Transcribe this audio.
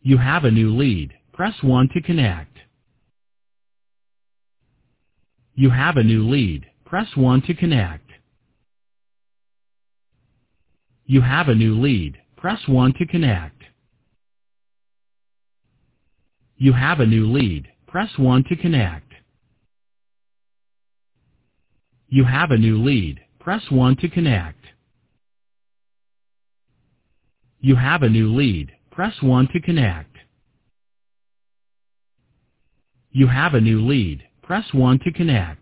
You have a new lead. Press 1 to connect. You have a new lead. Press 1 to connect. You have a new lead. Press 1 to connect. You have a new lead. Press 1 to connect. You have a new lead. Press 1 to connect. You have a new lead. Press 1 to connect. You have a new lead. Press 1 to connect.